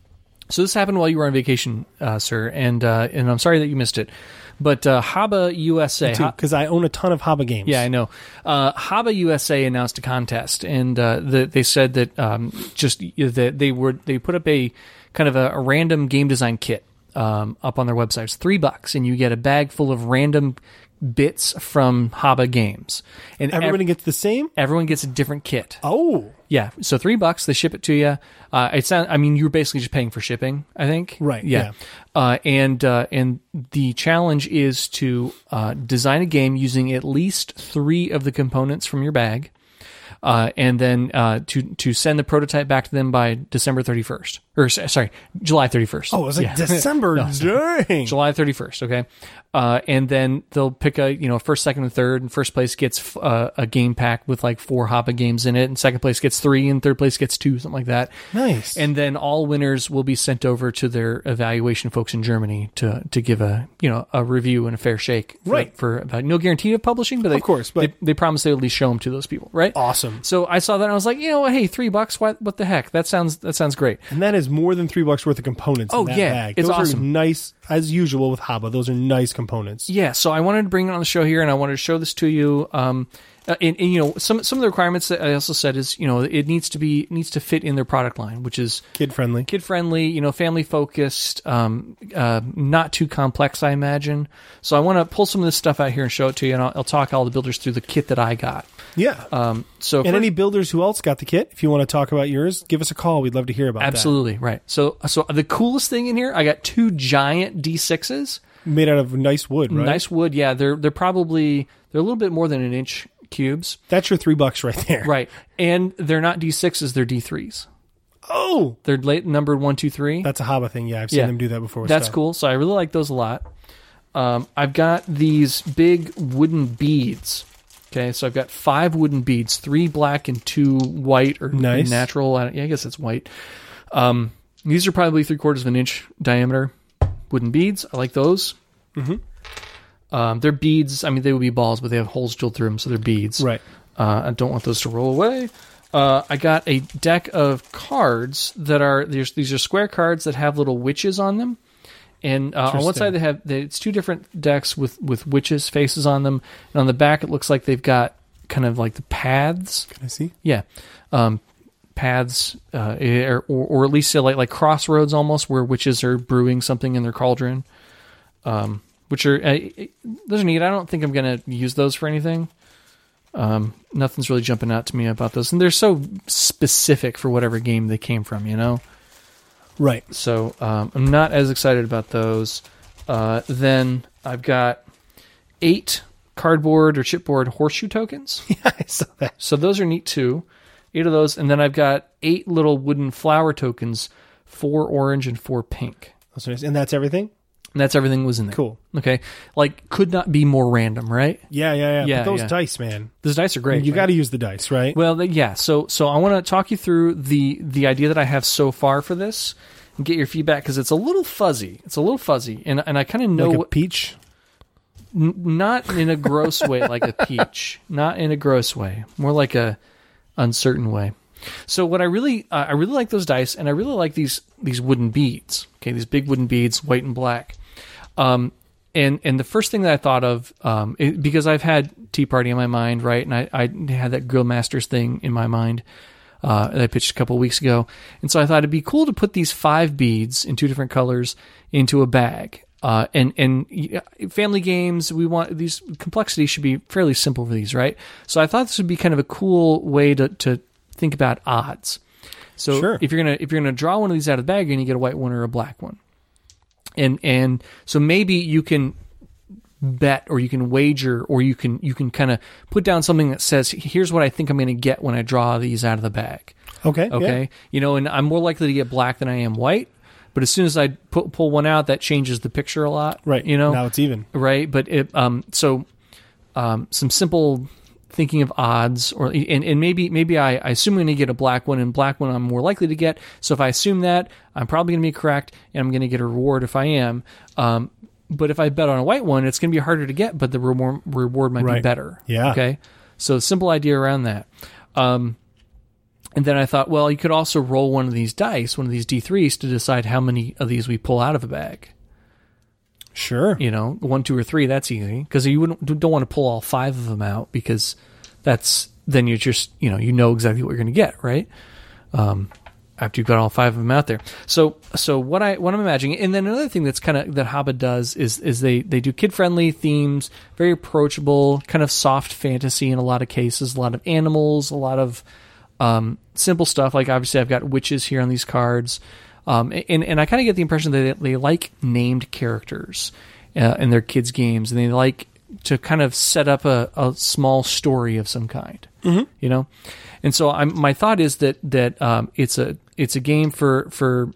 so this happened while you were on vacation, uh, sir, and uh, and I'm sorry that you missed it. But uh, Haba U S A... Ha- Because I own a ton of Haba games. Yeah, I know. Uh, Haba U S A announced a contest, and uh, the, they said that um, just that they were they put up a kind of a, a random game design kit um, up on their website. It's three bucks, and you get a bag full of random bits from Haba games, and Everybody ev- gets the same? everyone gets a different kit. Oh. Yeah, so three bucks. They ship it to you. Uh, it's not. I mean, you're basically just paying for shipping. I think. Right, Yeah. yeah. Uh, and uh, and the challenge is to uh, design a game using at least three of the components from your bag, uh, and then uh, to to send the prototype back to them by December thirty-first, or s- sorry, July thirty-first. Oh, it was like Yeah. December. Dang. July thirty-first, okay? Uh, and then they'll pick a, you know, first, second, and third, and first place gets uh, a game pack with like four Haba games in it, and second place gets three, and third place gets two, something like that. Nice. And then all winners will be sent over to their evaluation folks in Germany to to give a, you know, a review and a fair shake. For, Right. For about, no guarantee of publishing, but they, Of course, but- they, they promise they will at least show them to those people, right? Awesome. So I saw that and I was like, you know, hey, three bucks, what, what the heck? That sounds, that sounds great. And that is more than three bucks worth of components Oh, in that yeah, bag. it's Those are awesome. nice, as usual with Haba. Those are nice components. Yeah, so I wanted to bring it on the show here, and I wanted to show this to you. Um, uh, and, and you know, some some of the requirements that I also said is, you know, it needs to be needs to fit in their product line, which is Kid friendly. kid friendly, you know, family focused, um, uh, not too complex, I imagine. So I want to pull some of this stuff out here and show it to you, and I'll, I'll talk all the builders through the kit that I got. Yeah. Um, so and first- any builders who else got the kit, if you want to talk about yours, give us a call. We'd love to hear about absolutely right. So so the coolest thing in here, I got two giant D sixes. that. Made out of nice wood, right? Nice wood, yeah. They're they're probably they're a little bit more than an inch cubes. That's your three bucks right there. Right. And they're not D sixes, they're D threes. Oh, They're late numbered one, two, three. that's a Haba thing. Yeah, I've seen Yeah. them do that before. with That's stuff. cool. So I really like those a lot. Um, I've got these big wooden beads. Okay, so I've got five wooden beads, three black and two white or Nice. natural. I, yeah, I guess it's white. Um, these are probably three quarters of an inch diameter wooden beads. I like those. Mm-hmm. Um, they're beads. I mean, they would be balls, but they have holes drilled through them, so they're beads. Right. Uh, I don't want those to roll away. uh, I got a deck of cards that are there's these are square cards that have little witches on them. And uh, on one side they have they, it's two different decks with, with witches faces on them, and on the back it looks like they've got kind of like the paths. Can I see? Yeah, um, paths, uh, or, or at least like like crossroads almost, where witches are brewing something in their cauldron. Um, which are uh, those are neat. I don't think I'm gonna use those for anything. Um, nothing's really jumping out to me about those, and they're so specific for whatever game they came from, you know. Right. So um, I'm not as excited about those. Uh, then I've got eight cardboard or chipboard horseshoe tokens. Yeah, I saw that. So those are neat too. Eight of those. And then I've got eight little wooden flower tokens, four orange and four pink. That's nice. And that's everything? And that's everything was in there. Cool. Okay. Like, could not be more random, right? Yeah, yeah, yeah. Yeah, but those yeah. dice, man. Those dice are great. You right? got to use the dice, right? Well, the, yeah. So, so I want to talk you through the the idea that I have so far for this, and get your feedback because it's a little fuzzy. It's a little fuzzy, and and I kind of know like a what, peach? n- not in a gross way, like a peach. Not in a gross way. More like a uncertain way. So, what I really uh, I really like those dice, and I really like these these wooden beads. Okay, these big wooden beads, white and black. Um, and and the first thing that I thought of, um, it, because I've had Tea Party in my mind, right, and I, I had that Grill Masters thing in my mind uh, that I pitched a couple of weeks ago, and so I thought it'd be cool to put these five beads in two different colors into a bag. Uh, and and family games, we want these complexities should be fairly simple for these, right? So I thought this would be kind of a cool way to to think about odds. So Sure. if you're gonna if you're gonna draw one of these out of the bag, you're gonna get a white one or a black one. And and so maybe you can bet or you can wager or you can you can kind of put down something that says, here's what I think I'm going to get when I draw these out of the bag. Okay. Okay. Yeah. You know, and I'm more likely to get black than I am white. But as soon as I pu- pull one out, that changes the picture a lot. Right. You know, Now it's even. right. But it, um, so um, some simple thinking of odds, or and, and maybe maybe I, I assume I'm going to get a black one, and black one I'm more likely to get. So if I assume that, I'm probably going to be correct, and I'm going to get a reward if I am. Um, but if I bet on a white one, it's going to be harder to get, but the reward reward might be Right. better. Yeah. Okay. So simple idea around that. Um, and then I thought, well, you could also roll one of these dice, one of these D threes, to decide how many of these we pull out of a bag. Sure. You know, one, two, or three, that's easy. Because you wouldn't, don't want to pull all five of them out, because that's, then you're just, you know, you know exactly what you're going to get, right? Um, after you've got all five of them out there. So, so what I, what I'm imagining, and then another thing that's kind of, that Haba does is, is they, they do kid-friendly themes, very approachable, kind of soft fantasy in a lot of cases, a lot of animals, a lot of, um, simple stuff. Like, obviously I've got witches here on these cards. Um, and, and I kind of get the impression that they, they like named characters uh, in their kids' games, and they like to kind of set up a, a small story of some kind, mm-hmm. you know. And so, I'm, my thought is that that um, it's a it's a game for for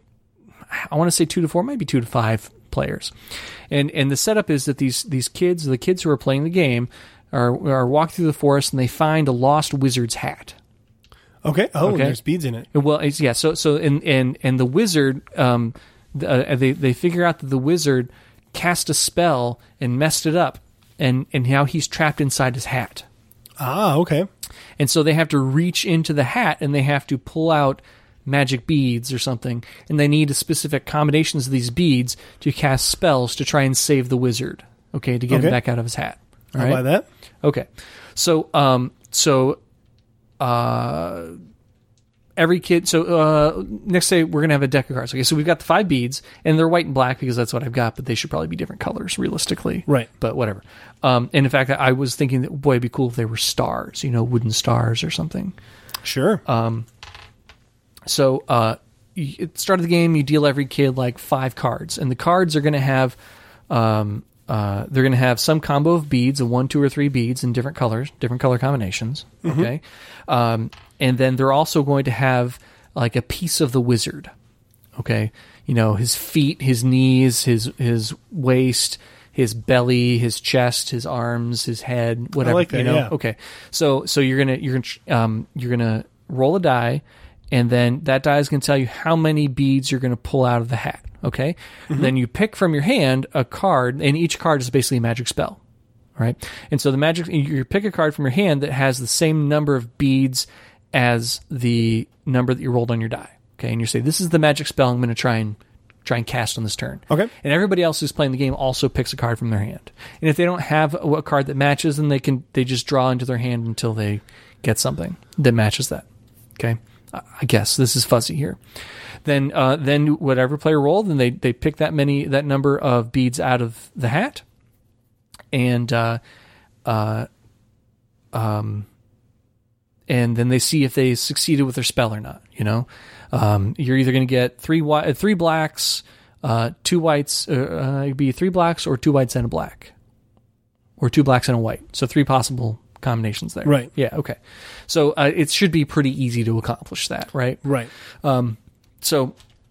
I want to say two to four, maybe two to five players, and and the setup is that these these kids, the kids who are playing the game, are are walking through the forest and they find a lost wizard's hat. Okay. Oh, Okay. and there's beads in it. Well, it's, yeah. So, so, and and and the wizard, um, uh, they they figure out that the wizard cast a spell and messed it up, and and now he's trapped inside his hat. Ah, okay. And so they have to reach into the hat and they have to pull out magic beads or something, and they need specific combinations of these beads to cast spells to try and save the wizard. Okay, to get Okay. him back out of his hat. All I'll right? buy that. Okay, so um, so uh, every kid. So uh, next say we're gonna have a deck of cards. Okay, so we've got the five beads, and they're white and black because that's what I've got. But they should probably be different colors, realistically. Right. But whatever. Um, and in fact, I was thinking that boy, it'd be cool if they were stars. You know, wooden stars or something. Sure. So uh, you, at the start of the game, you deal every kid like five cards, and the cards are going to have um, uh, they're going to have some combo of beads, a one, two, or three beads in different colors, different color combinations. Okay, um, and then they're also going to have like a piece of the wizard. Okay, you know, his feet, his knees, his his waist, his belly, his chest, his arms, his head, whatever. like that, you know? yeah. Okay, so so you're gonna you're gonna um, you're gonna roll a die. And then that die is going to tell you how many beads you're going to pull out of the hat. Okay. Mm-hmm. Then you pick from your hand a card, and each card is basically a magic spell. All right. And so the magic, you pick a card from your hand that has the same number of beads as the number that you rolled on your die. Okay, and you say, this is the magic spell I'm going to try and try and cast on this turn. Okay. And everybody else who's playing the game also picks a card from their hand. And if they don't have a, a card that matches, then they can they just draw into their hand until they get something that matches that. Okay? I guess this is fuzzy here. Then uh, then whatever player rolled, then they, they pick that many that number of beads out of the hat. And uh, uh, um and then they see if they succeeded with their spell or not, you know? Um, you're either going to get three whi- three blacks, uh, two whites, uh, uh, it'd be three blacks or two whites and a black. Or two blacks and a white. So three possible combinations there. Right. Yeah, okay. So uh, it should be pretty easy to accomplish that, right? Right. Um, so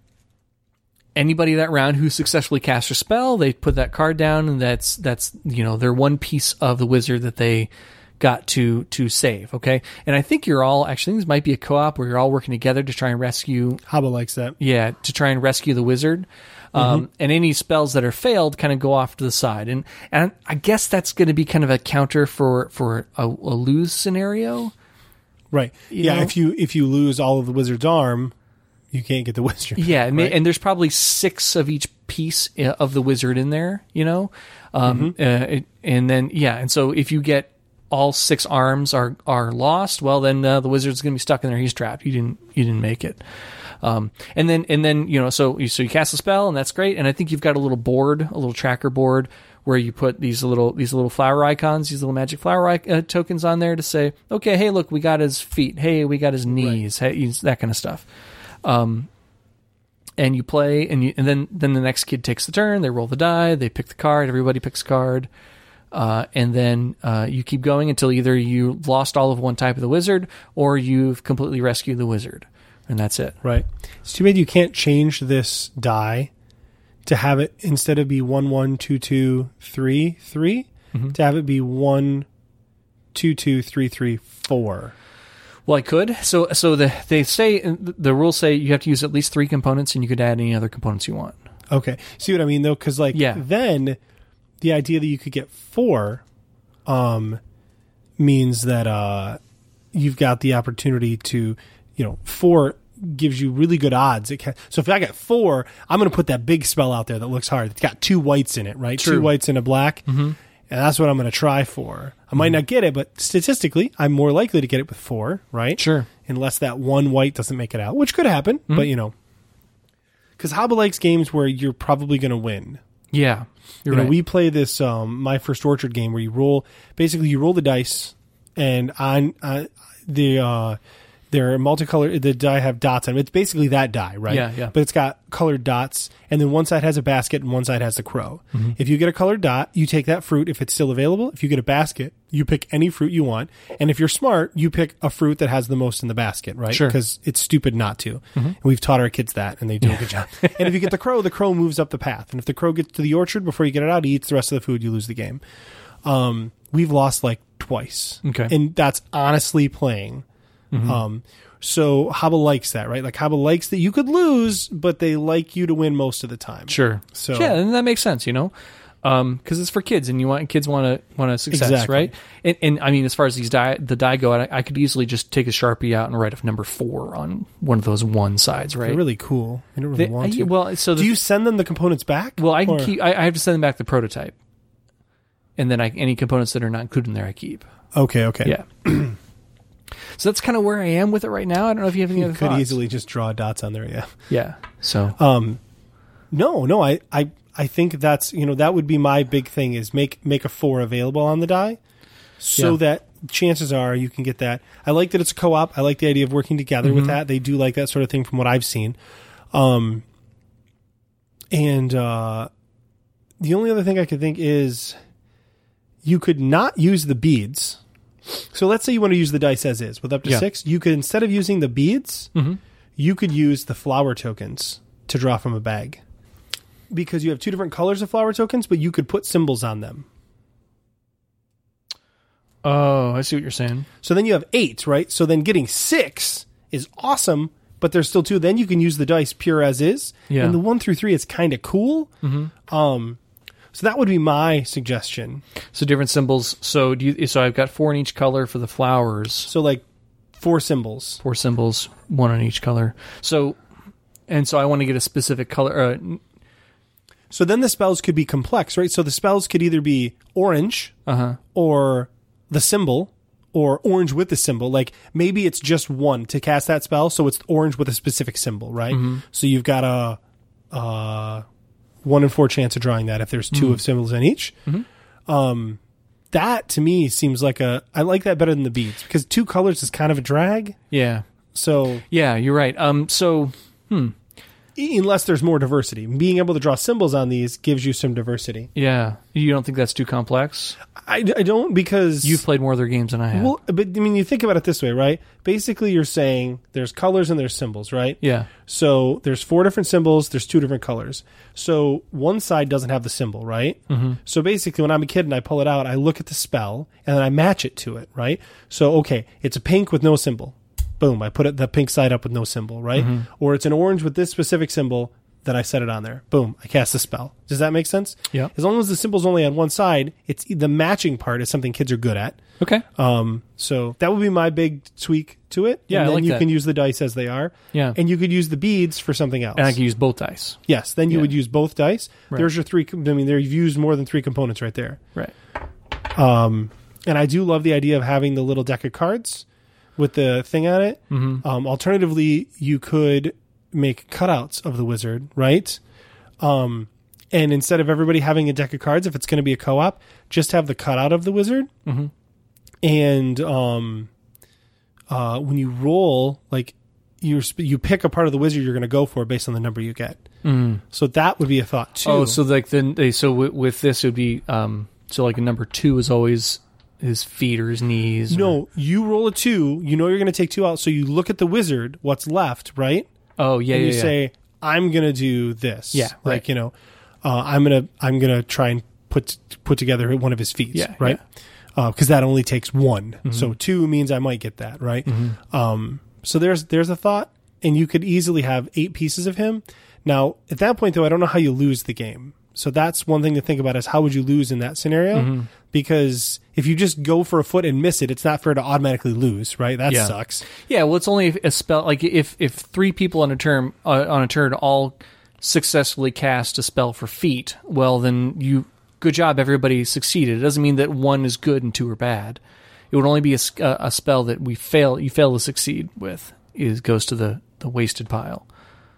anybody that round who successfully casts a spell, they put that card down, and that's, that's you know, their one piece of the wizard that they got to to save, okay? And I think you're all, actually, this might be a co-op where you're all working together to try and rescue... Haba likes that. Yeah, to try and rescue the wizard. Um, mm-hmm. And any spells that are failed kind of go off to the side. And and I guess that's going to be kind of a counter for, for a, a lose scenario. Right. You yeah, know? if you if you lose all of the wizard's arm, you can't get the wizard. Yeah, right? and there's probably six of each piece of the wizard in there, you know? Um, mm-hmm. uh, it, and then, yeah, and so if you get all six arms are are lost, well, then uh, the wizard's going to be stuck in there. He's trapped. You didn't you didn't make it. Um, and then and then you know so you, so you cast a spell, and that's great. And I think you've got a little board, a little tracker board, where you put these little these little flower icons, these little magic flower uh, tokens on there to say, okay, hey, look, we got his feet. Hey, we got his knees. Right. Hey, that kind of stuff. Um, and you play, and you and then then the next kid takes the turn. They roll the die. They pick the card. Everybody picks a card. Uh, and then uh, you keep going until either you lost all of one type of the wizard or you've completely rescued the wizard. And that's it. Right. It's too bad you can't change this die to have it, instead of be one, one, two, two, three, three, mm-hmm. to have it be one, two, two, three, three, four. Well, I could. So so the, they say, the rules say you have to use at least three components, and you could add any other components you want. Okay. See what I mean, though? Because, like, yeah. then... the idea that you could get four um, means that uh, you've got the opportunity to, you know, four gives you really good odds. It can, so if I get four, I'm going to put that big spell out there that looks hard. It's got two whites in it, right? True. Two whites and a black. Mm-hmm. And that's what I'm going to try for. I might mm-hmm. not get it, but statistically, I'm more likely to get it with four, right? Sure. Unless that one white doesn't make it out, which could happen, mm-hmm. but, you know. Because Haba likes games where you're probably going to win. Yeah. You're you know, right. we play this um, My First Orchard game where you roll, basically you roll the dice, and on uh, the uh, they're multicolored. The die have dots on them. It's basically that die, right? Yeah, yeah. But it's got colored dots, and then one side has a basket and one side has the crow. Mm-hmm. If you get a colored dot, you take that fruit if it's still available. If you get a basket, you pick any fruit you want, and if you're smart, you pick a fruit that has the most in the basket, right? Sure. Because it's stupid not to. Mm-hmm. And we've taught our kids that, and they do a good job. And if you get the crow, the crow moves up the path, and if the crow gets to the orchard before you get it out, he eats the rest of the food. You lose the game. Um, we've lost like twice, okay, and that's honestly playing. Mm-hmm. Um, so Haba likes that, right? Like Haba likes that you could lose, but they like you to win most of the time. Sure. So yeah, and that makes sense, you know, because um, it's for kids, and you want kids want to want a success, exactly. right? And, and I mean, as far as these die the die go, I, I could easily just take a Sharpie out and write a number four on one of those one sides, right? They're really cool. I don't really they, want I, to. well, so the, do you send them the components back? Well, I can or? keep. I, I have to send them back the prototype, and then I, any components that are not included in there, I keep. Okay. Okay. Yeah. So that's kind of where I am with it right now. I don't know if you have any you other could thoughts. easily just draw dots on there. Yeah. Yeah. So. Um, no, no. I, I, I think that's, you know, that would be my big thing is make make a four available on the die, so Yeah. that chances are you can get that. I like that it's co-op. I like the idea of working together Mm-hmm. with that. They do like that sort of thing from what I've seen. Um, and uh, the only other thing I could think is you could not use the beads. So let's say you want to use the dice as is with up to Yeah. six. You could, instead of using the beads, Mm-hmm. you could use the flower tokens to draw from a bag. Because you have two different colors of flower tokens, but you could put symbols on them. Oh, I see what you're saying. So then you have eight, right? So then getting six is awesome, but there's still two. Then you can use the dice pure as is. Yeah. And the one through three is kind of cool. Mm-hmm. Um, so that would be my suggestion. So different symbols. So do you? So I've got four in each color for the flowers. So like four symbols. Four symbols, one on each color. So, and so I want to get a specific color. Uh, So then the spells could be complex, right? So the spells could either be orange uh-huh. or the symbol or orange with the symbol. Like maybe it's just one to cast that spell, so it's orange with a specific symbol, right? Mm-hmm. So you've got a, a one in four chance of drawing that if there's two Mm-hmm. of symbols in each. Mm-hmm. Um, that to me seems like a, I like that better than the beads because two colors is kind of a drag. Yeah. So Yeah, you're right. Um, so, hmm. unless there's more diversity, being able to draw symbols on these gives you some diversity. Yeah. You don't think that's too complex? I, I don't because You've played more of their games than I have. well, but I mean, you think about it this way, right? Basically, you're saying there's colors and there's symbols, right? yeah. So there's four different symbols, there's two different colors. So one side doesn't have the symbol, right? Mm-hmm. So basically, when I'm a kid and I pull it out, I look at the spell and then I match it to it, right? So, okay, it's a pink with no symbol. Boom, I put it the pink side up with no symbol, right? Mm-hmm. Or it's an orange with this specific symbol, then I set it on there. Boom, I cast the spell. Does that make sense? Yeah. As long as the symbol's only on one side, it's the matching part is something kids are good at. Okay. Um, so that would be my big tweak to it. Yeah, and I then like you that. can use the dice as they are. Yeah. And you could use the beads for something else. And I can use both dice. yes, then you Yeah. would use both dice. Right. There's your three. I mean, there you've used more than three components right there. Right. Um, and I do love the idea of having the little deck of cards with the thing on it. Mm-hmm. Um, alternatively, you could make cutouts of the wizard, right? Um, and instead of everybody having a deck of cards, if it's going to be a co-op, just have the cutout of the wizard. Mm-hmm. And um, uh, when you roll, like you you pick a part of the wizard you're going to go for based on the number you get. Mm. So that would be a thought too. Oh, so like then they so with, with this it would be um so like a number two is always his feet or his knees. Or, no, you roll a two. You know you're going to take two out. So you look at the wizard, what's left, right? Oh yeah, and yeah. you yeah. say, I'm going to do this. Yeah, like right. you know, uh, I'm gonna I'm gonna try and put put together one of his feet. Yeah, right. Because that only takes one. Mm-hmm. So two means I might get that, right? Mm-hmm. Um, so there's there's a thought, and you could easily have eight pieces of him. Now, at that point, though, I don't know how you lose the game. So that's one thing to think about is how would you lose in that scenario? Mm-hmm. Because if you just go for a foot and miss it, it's not fair to automatically lose, right? That Yeah. sucks. Yeah, well, it's only a spell. Like if if three people on a turn uh, on a turn all successfully cast a spell for feet, well, then you good job, everybody succeeded. It doesn't mean that one is good and two are bad. It would only be a, s- a- a spell that we fail. You fail to succeed with is goes to the the wasted pile.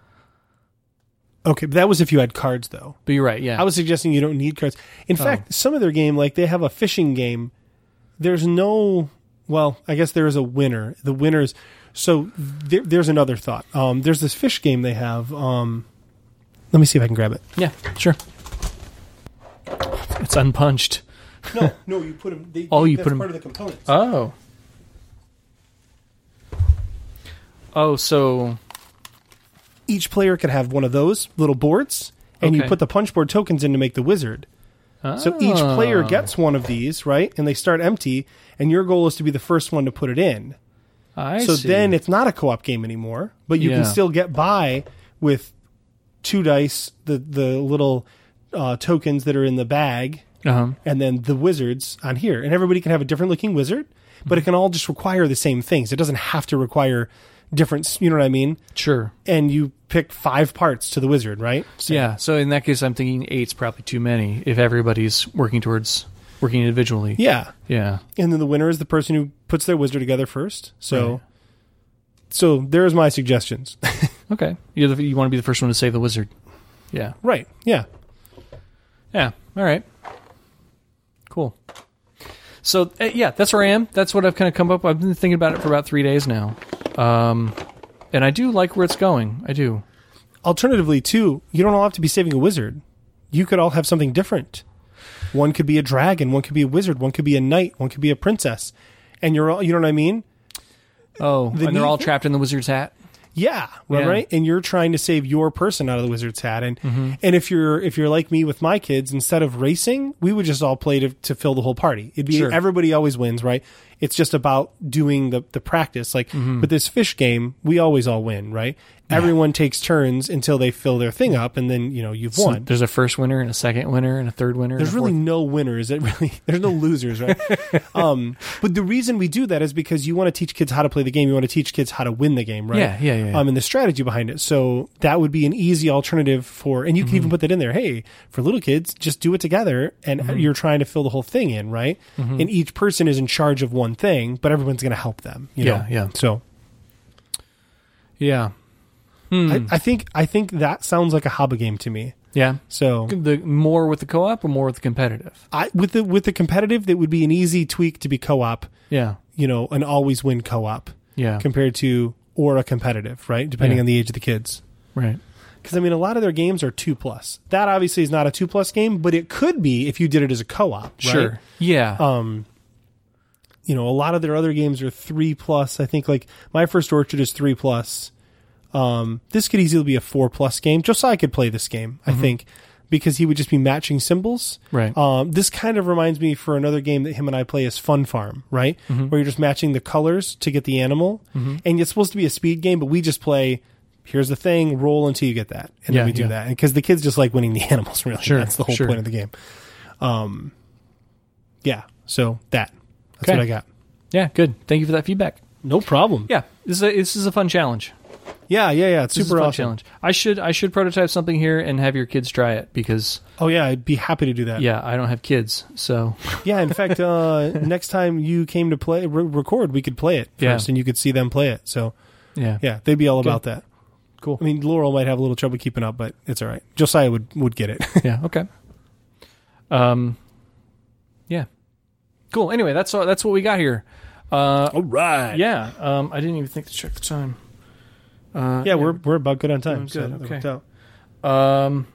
Okay, but that was if you had cards, though. But you're right. Yeah, I was suggesting you don't need cards. In fact, some of their game, like they have a fishing game. There's no, well, I guess there is a winner. The winners. So there, there's another thought. Um, there's this fish game they have. Um, let me see if I can grab it. yeah, sure. It's unpunched. No, no, you put them. They, Oh, you that's put 'em- part of the components. Oh. Oh, so Each player could have one of those little boards, and you Okay. put the punch board tokens in to make the wizard. So each player Ah. gets one of these, right? And they start empty, and your goal is to be the first one to put it in. I so see. then it's not a co-op game anymore, but you Yeah. can still get by with two dice, the the little uh, tokens that are in the bag, uh-huh. and then the wizards on here. And everybody can have a different looking wizard, but it can all just require the same things. It doesn't have to require different, you know what I mean? Sure. And you pick five parts to the wizard, right? So, Yeah, so in that case, I'm thinking eight's probably too many if everybody's working towards working individually. Yeah. Yeah. And then the winner is the person who puts their wizard together first. So, Right. so there's my suggestions. Okay. You're the, you want to be the first one to save the wizard. Yeah. Right. Yeah. Yeah. All right. Cool. So, uh, yeah, that's where I am. That's what I've kind of come up with. I've been thinking about it for about three days now. Um, and I do like where it's going. I do. Alternatively, too, you don't all have to be saving a wizard. You could all have something different. One could be a dragon, one could be a wizard, one could be a knight, one could be a princess. And you're all, you know what I mean? Oh, The and they're neat all thing- trapped in the wizard's hat? Yeah, right, Yeah. right. And you're trying to save your person out of the wizard's hat. And Mm-hmm. and if you're if you're like me with my kids, instead of racing, we would just all play to, to fill the whole party. It'd be Sure. everybody always wins, right? It's just about doing the, the practice. Like with this fish game, we always all win, right? Everyone takes turns until they fill their thing up, and then, you know, you've So won. there's a first winner and a second winner and a third winner. There's and a really fourth. no winners. It really there's no losers, right? um, but the reason we do that is because you want to teach kids how to play the game. You want to teach kids how to win the game, right? Yeah, yeah, yeah, yeah. Um, and the strategy behind it. So that would be an easy alternative for, and you can even put that in there. Hey, for little kids, just do it together, and you're trying to fill the whole thing in, right? And each person is in charge of one thing, but everyone's going to help them. You Yeah, know? yeah. So Yeah. I, I think I think that sounds like a hobby game to me. Yeah. So The more with the co-op or more with the competitive? I with the with the competitive, that would be an easy tweak to be co-op. Yeah. You know, an always win co-op. Yeah. Compared to or a competitive, right? Depending Yeah. on the age of the kids. Right. Because I mean, a lot of their games are two plus. That obviously is not a two plus game, but it could be if you did it as a co-op. Right? Sure. Yeah. Um, you know, a lot of their other games are three plus. I think like My First Orchard is three plus. Um, this could easily be a four plus game. Josiah could play this game, I think, because he would just be matching symbols. Right. Um, this kind of reminds me for another game that him and I play is Fun Farm, right? Where you're just matching the colors to get the animal. And it's supposed to be a speed game, but we just play, here's the thing, roll until you get that. And Yeah, then we do yeah. that. Because the kids just like winning the animals, really. Sure, That's the whole sure. point of the game. Um, yeah. So that. That's Okay. what I got. Yeah. Good. Thank you for that feedback. No problem. Yeah. This is a, this is a fun challenge. Yeah, yeah, yeah. It's This is super a fun awesome. challenge. I should I should prototype something here and have your kids try it because Oh, yeah. I'd be happy to do that. yeah, I don't have kids, so Yeah, in fact, uh, next time you came to play re- record, we could play it Yeah. first, and you could see them play it. So, yeah. yeah, they'd be all Good. about that. Cool. I mean, Laurel might have a little trouble keeping up, but it's all right. Josiah would, would get it. Yeah. Okay. Um. Yeah. Cool. Anyway, that's all, that's what we got here. Uh. all right. Yeah. Um. I didn't even think to check the time. Uh. Yeah, we're we're about good on time. Doing so good, that okay. worked out. Um.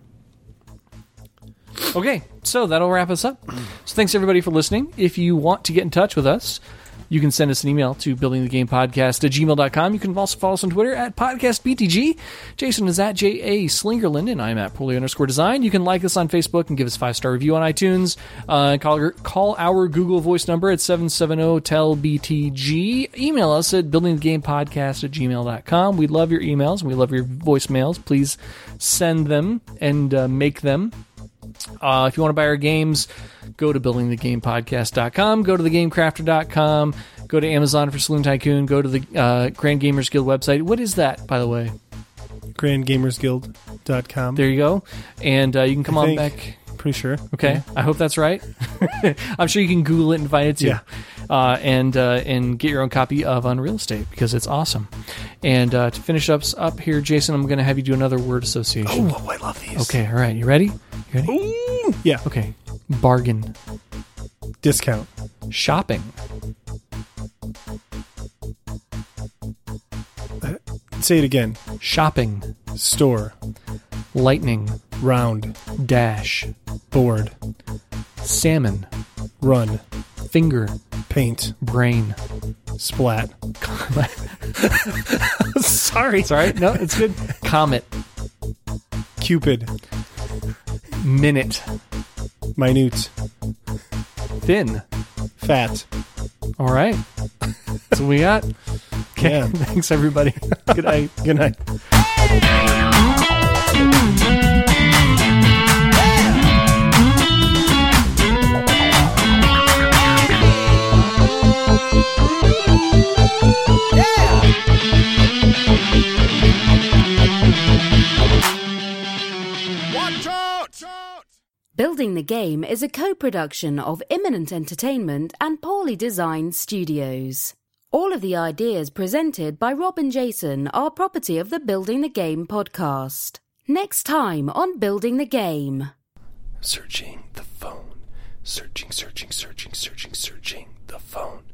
Okay, so that'll wrap us up. So thanks everybody for listening. If you want to get in touch with us, you can send us an email to buildingthegamepodcast at gmail dot com. You can also follow us on Twitter at podcastbtg. Jason is at J A Slingerland, and I'm at Poorly underscore design. You can like us on Facebook and give us a five-star review on iTunes. Uh, call, call our Google Voice number at seven seven zero T E L B T G. Email us at buildingthegamepodcast at gmail dot com. We love your emails and we love your voicemails. Please send them and uh, make them. Uh, if you want to buy our games, go to building the game podcast dot com, go to the game crafter dot com, go to Amazon for Saloon Tycoon, go to the uh, Grand Gamers Guild website. What is that, by the way? grand gamers guild dot com. There you go. And uh, you can come I on think. back. Pretty sure. Okay, I hope that's right. I'm sure you can Google it and find it too. Yeah. Uh, and uh, and get your own copy of Unreal Estate because it's awesome. And uh, to finish us up here, Jason, I'm going to have you do another word association. Oh, I love these. Okay, all right. You ready? You ready? Ooh. Yeah. Okay. Bargain. Discount. Shopping. Say it again. Shopping. Store. Lightning. Round. Dash. Board. Salmon. Run. Finger. Paint. Brain. Splat. Sorry. It's all right. No, it's good. Comet. Cupid. Minute. Minute. Thin. Fat. All right. That's what we got. Okay. Yeah. Thanks, everybody. Good night. Good night. Building the Game is a co-production of Imminent Entertainment and Poorly Designed Studios. All of the ideas presented by Rob and Jason are property of the Building the Game podcast. Next time on Building the Game. Searching the phone. Searching, searching, searching, searching, searching the phone.